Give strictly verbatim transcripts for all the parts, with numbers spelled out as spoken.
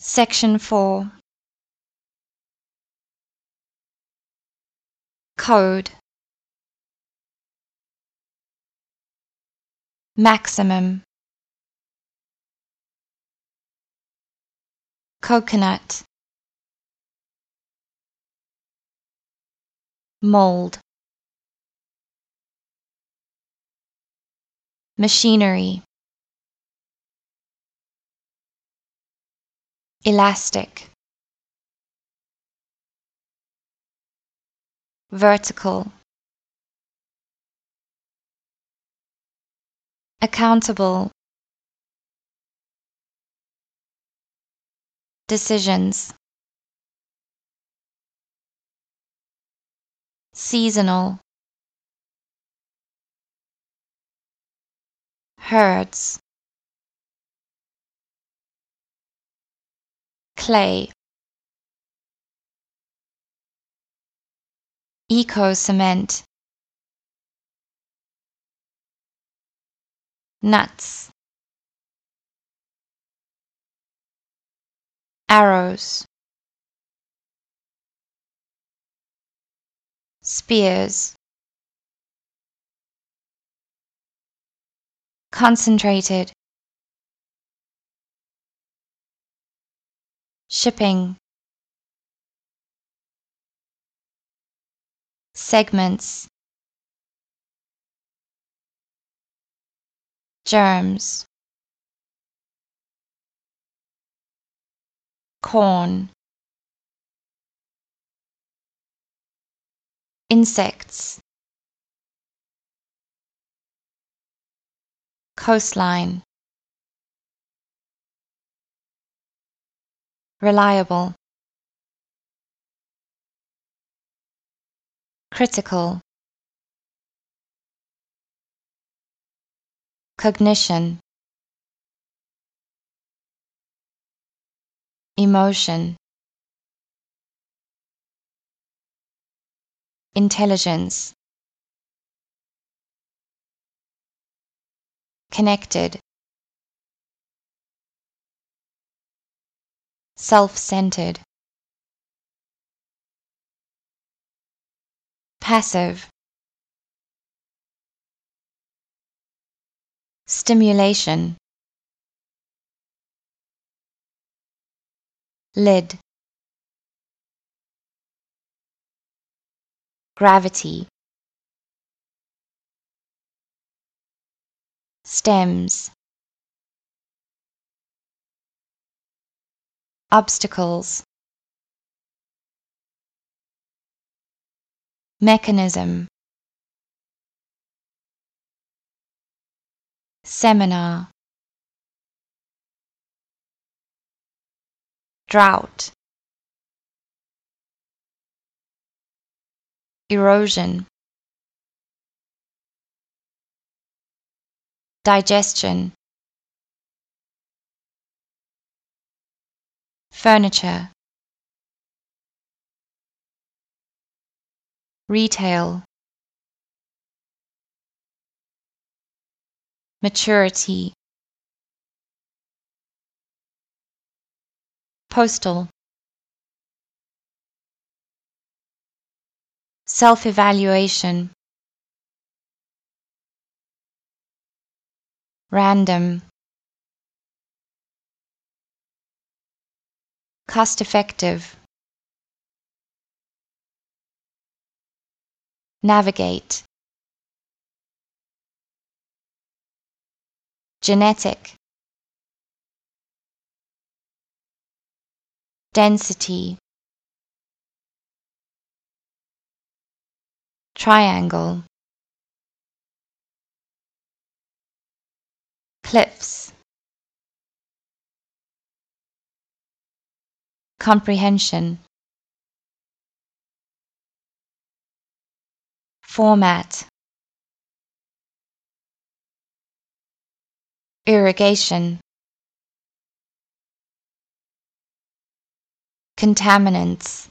Section four. Code. Maximum. Coconut. Mold. Machinery. Elastic. Vertical. Accountable. Decisions. Seasonal. Herds. Clay. Eco-cement. Nuts. Arrows. Spears. Concentrated. Shipping. Segments. Germs. Corn. Insects. Coastline. Reliable. Critical. Cognition. Emotion. Intelligence. Connected. Self-centered. Passive. Stimulation. Lid. Gravity. Stems. Obstacles. Mechanism. Seminar. Drought. Erosion. Digestion. Furniture. Retail. Maturity. Postal. Self-evaluation. Random. Cost-effective. Navigate. Genetic. Density. Triangle. Cliffs. Comprehension. Format. Irrigation. Contaminants.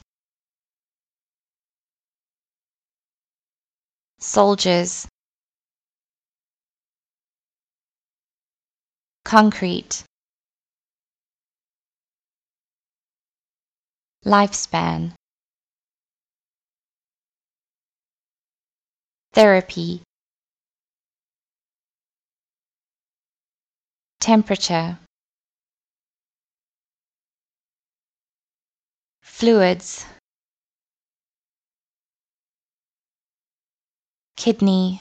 Soldiers. Concrete. lifespan, therapy, temperature, fluids, kidney,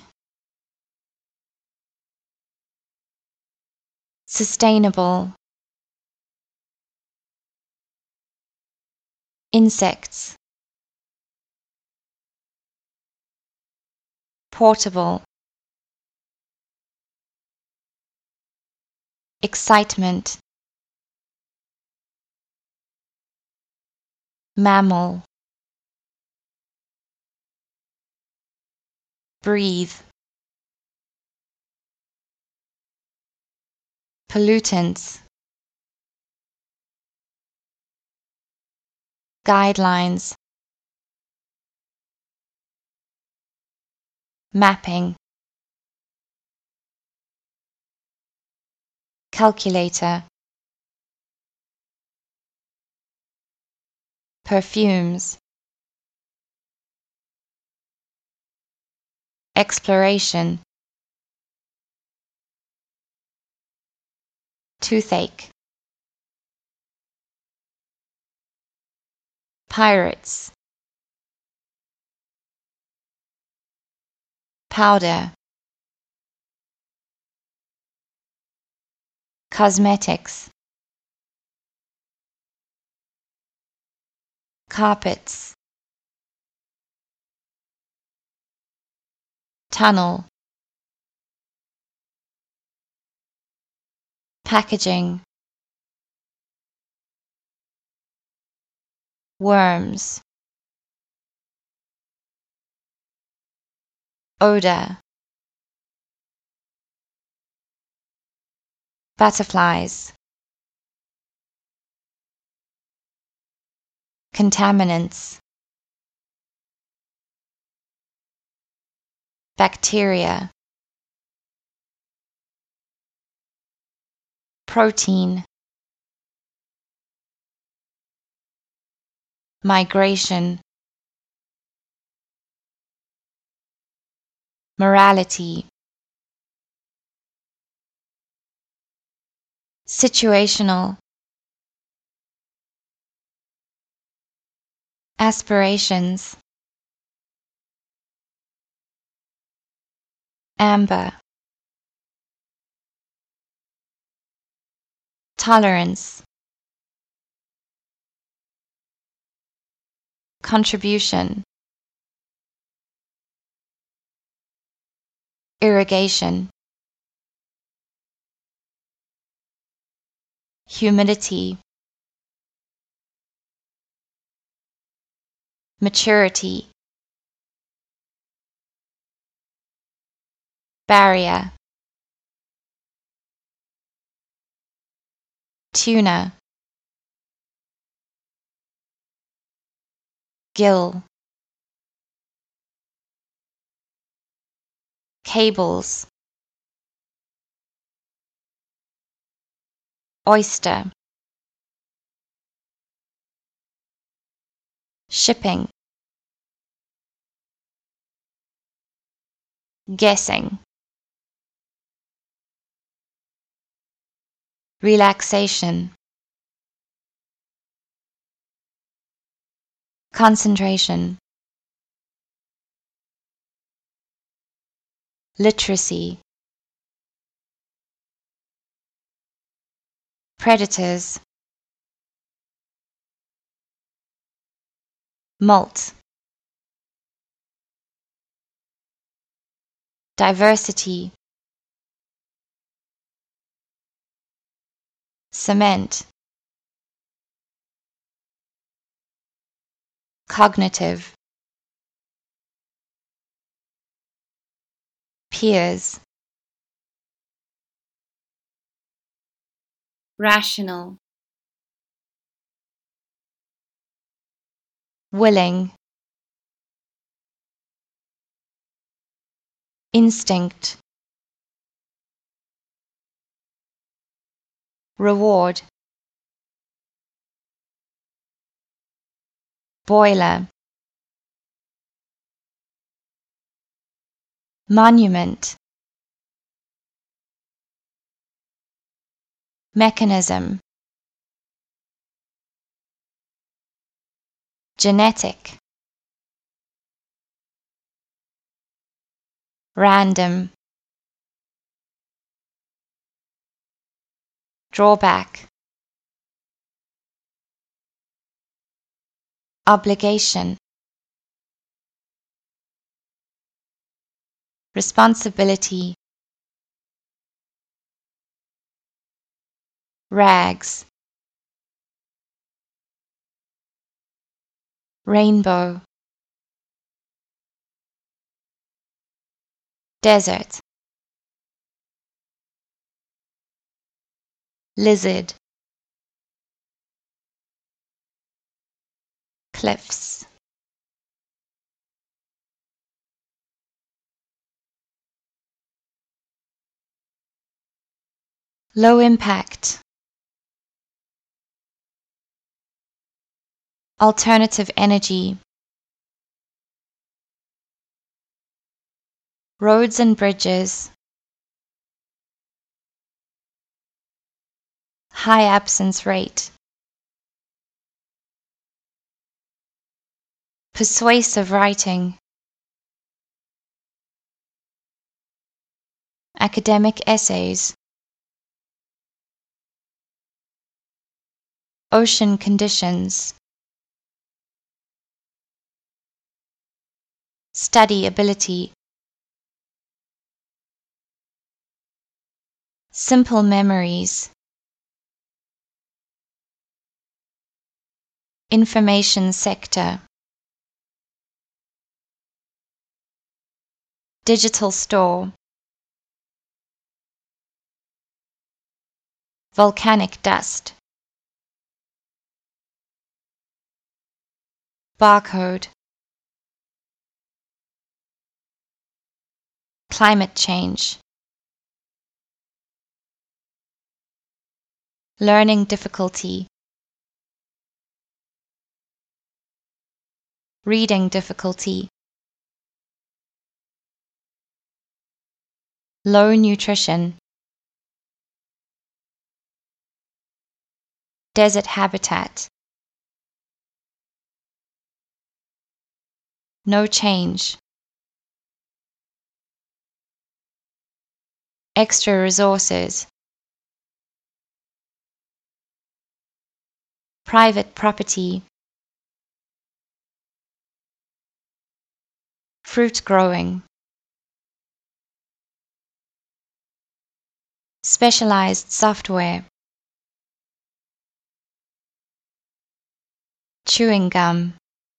sustainable, insects, portable, excitement, mammal, breathe, pollutants, guidelines, mapping, calculator, perfumes, exploration, toothache, pirates, powder, cosmetics, carpets, tunnel, packaging, worms, odor, butterflies, contaminants, bacteria, protein, migration, morality, situational, aspirations, amber, tolerance, contribution, irrigation, humidity, maturity, barrier, tuna, gill, cables, oyster, shipping, guessing, relaxation, concentration, literacy, predators, molt, diversity, cement, cognitive, peers, rational, willing, instinct, reward, boiler, monument, mechanism, genetic, random, drawback, obligation, responsibility, rags, rainbow, desert, lizard, cliffs, low impact, alternative energy, roads and bridges, high absence rate, persuasive writing, academic essays, ocean conditions, study ability, simple memories, information sector, digital store, volcanic dust, barcode, climate change, learning difficulty, reading difficulty, low nutrition, desert habitat, no change, extra resources, private property, fruit growing, specialized software, chewing gum,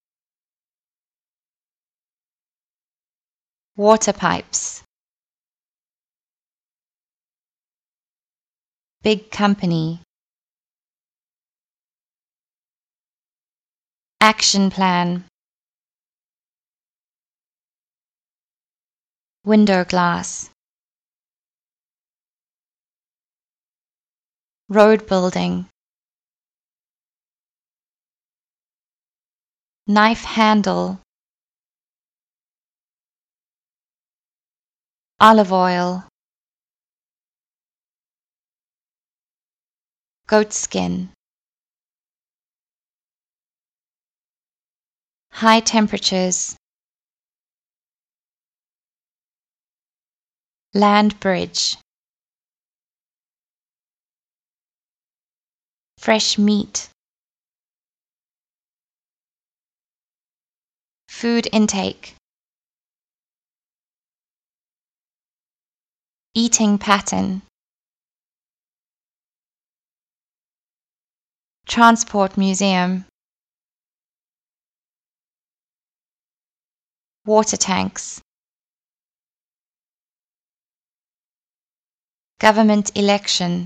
water pipes, big company, action plan, window glass, road building, knife handle, olive oil, goat skin, high temperatures, land bridge, fresh meat, food intake, eating pattern, transport museum, water tanks, government election,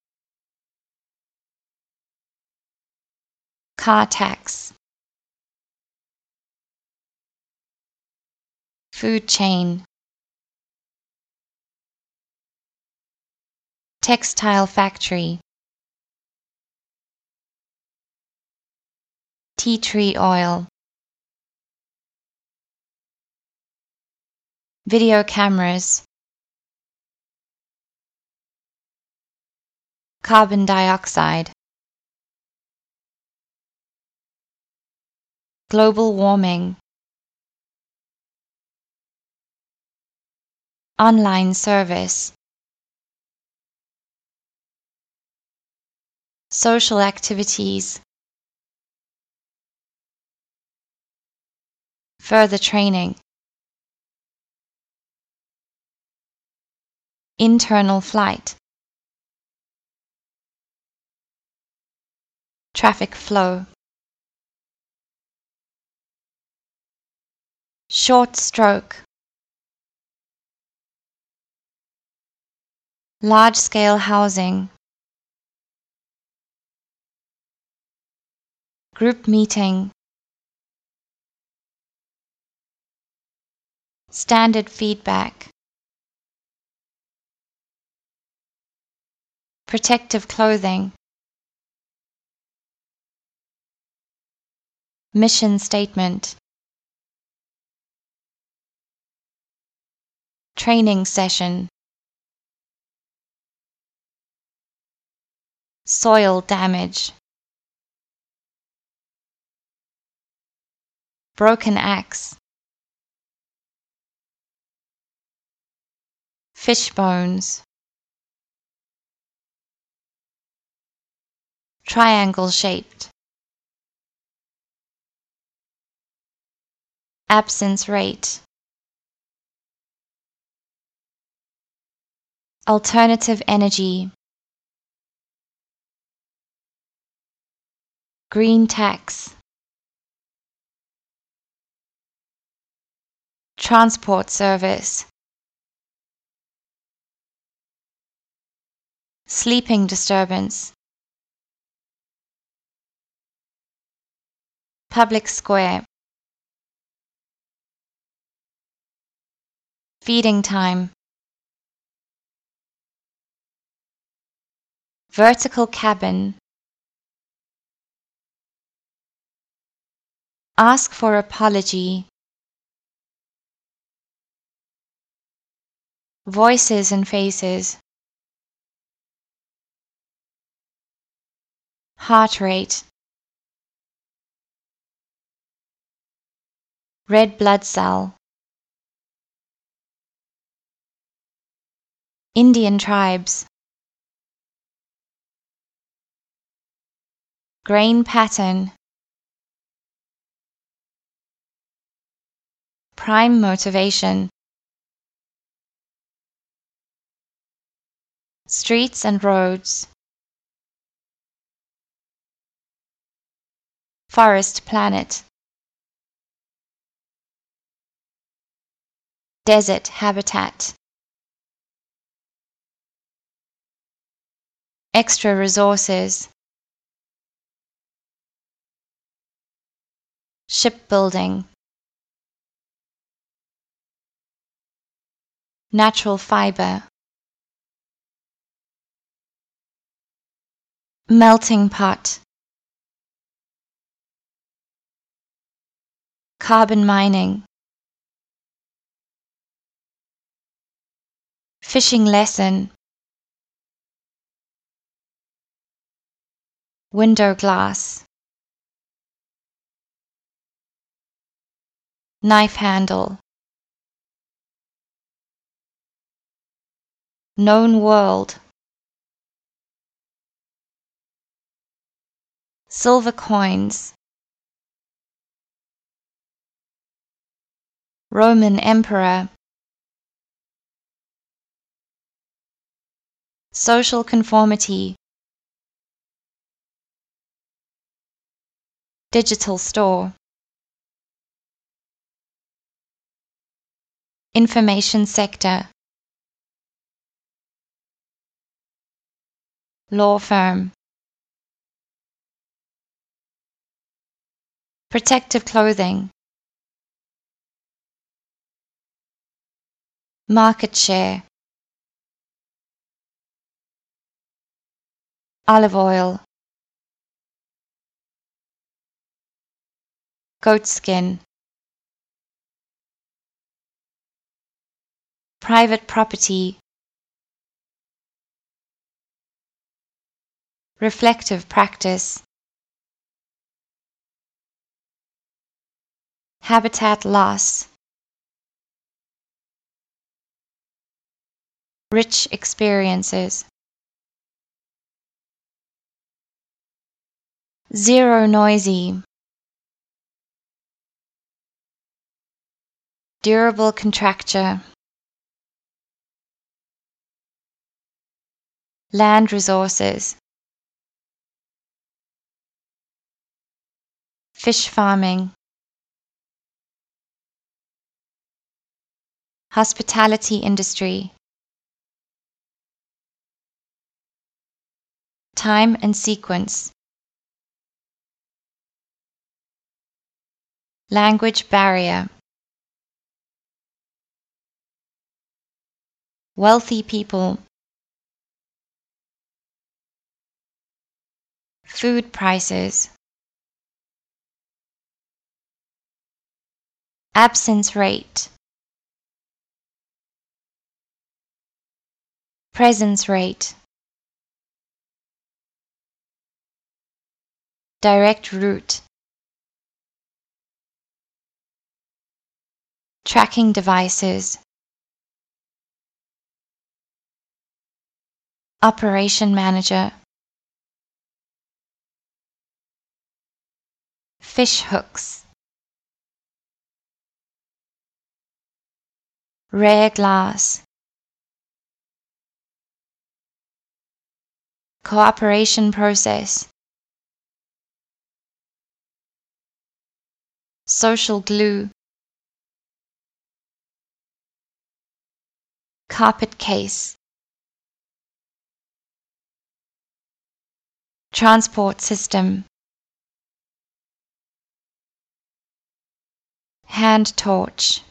car tax, food chain, textile factory, tea tree oil, video cameras, carbon dioxide, global warming, online service, social activities, further training, internal flight, traffic flow, short stroke, large-scale housing, group meeting, standard feedback, protective clothing, mission statement, training session, soil damage, broken axe, fish bones, triangle shaped, absence rate, alternative energy, green tax, transport service, sleeping disturbance, public square, feeding time, vertical cabin, ask for apology, voices and faces, heart rate, red blood cell, Indian tribes, grain pattern, prime motivation, streets and roads, forest planet, desert habitat, extra resources, shipbuilding, natural fiber, melting pot, carbon mining, fishing lesson, window glass, knife handle, known world, silver coins, Roman emperor, social conformity, digital store, information sector, law firm, protective clothing, market share, olive oil, Goatskin. Private property. Reflective practice. Habitat loss. Rich experiences. Zero noisy. Durable contracture. Land resources. Fish farming. Hospitality industry. Time and sequence. Language barrier. Wealthy people. Food prices. Absence rate. Presence rate. Direct route. Tracking devices. Operation manager. Fish hooks. Rare glass. Cooperation process. Social glue. Carpet case. Transport system. Hand torch.